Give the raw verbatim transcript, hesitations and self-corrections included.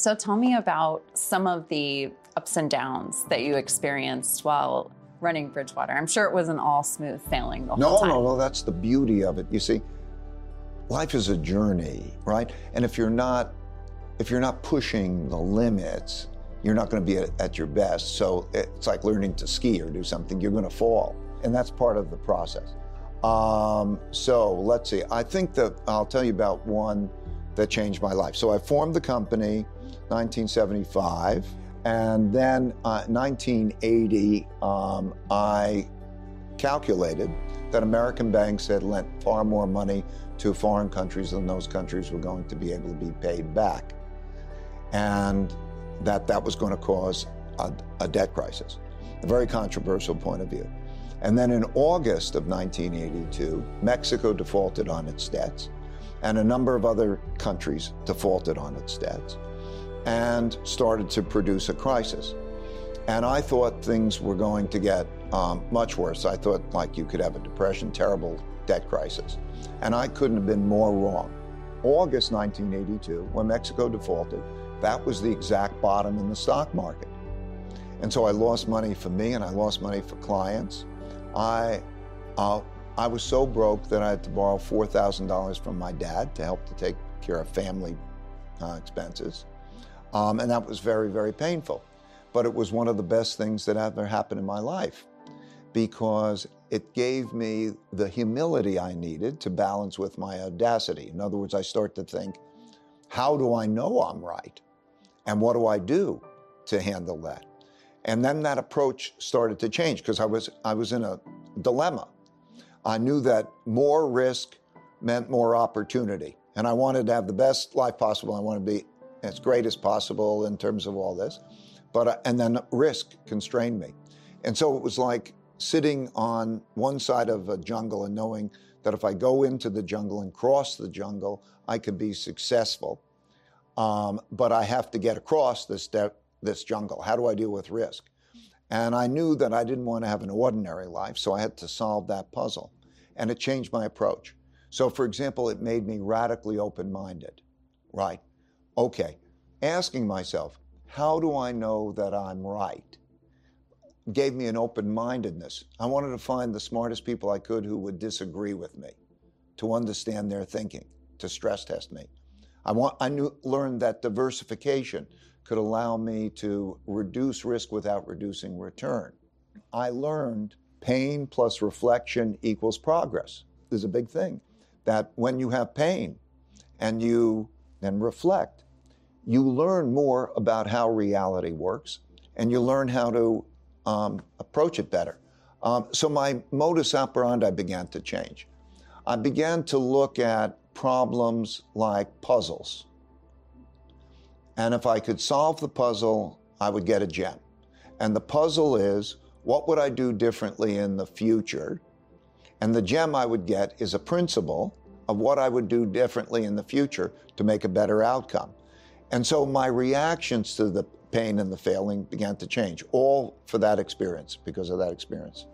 So tell me about some of the ups and downs that you experienced while running Bridgewater. I'm sure it wasn't all smooth sailing the no, whole time. No, no, no, that's the beauty of it. You see, life is a journey, right? And if you're not, if you're not pushing the limits, you're not going to be at, at your best. So it's like learning to ski or do something, you're going to fall. And that's part of the process. Um, so let's see, I think that I'll tell you about one that changed my life. So I formed the company nineteen seventy-five, and then uh, nineteen eighty, um, I calculated that American banks had lent far more money to foreign countries than those countries were going to be able to be paid back. And that that was going to cause a, a debt crisis, a very controversial point of view. And then in August of nineteen eighty-two, Mexico defaulted on its debts, and a number of other countries defaulted on its debts and started to produce a crisis. And I thought things were going to get um, much worse. I thought like you could have a depression, terrible debt crisis. And I couldn't have been more wrong. August nineteen eighty-two, when Mexico defaulted, that was the exact bottom in the stock market. And so I lost money for me and I lost money for clients. I, uh, I was so broke that I had to borrow four thousand dollars from my dad to help to take care of family uh, expenses. Um, and that was very, very painful. But it was one of the best things that ever happened in my life because it gave me the humility I needed to balance with my audacity. In other words, I start to think, how do I know I'm right? And what do I do to handle that? And then that approach started to change because I was, I was in a dilemma. I knew that more risk meant more opportunity. And I wanted to have the best life possible. I wanted to be as great as possible in terms of all this. But, uh, and then risk constrained me. And so it was like sitting on one side of a jungle and knowing that if I go into the jungle and cross the jungle, I could be successful. Um, but I have to get across this, de- this jungle. How do I deal with risk? And I knew that I didn't want to have an ordinary life, so I had to solve that puzzle. And it changed my approach. So for example, it made me radically open-minded, right? Okay, asking myself, how do I know that I'm right? Gave me an open-mindedness. I wanted to find the smartest people I could who would disagree with me, to understand their thinking, to stress test me. I want, I knew, learned that diversification could allow me to reduce risk without reducing return. I learned pain plus reflection equals progress. There's a big thing, that when you have pain and you then reflect, you learn more about how reality works and you learn how to um, approach it better. Um, so my modus operandi began to change. I began to look at problems like puzzles. And if I could solve the puzzle, I would get a gem. And the puzzle is, what would I do differently in the future? And the gem I would get is a principle of what I would do differently in the future to make a better outcome. And so my reactions to the pain and the failing began to change, all for that experience, because of that experience.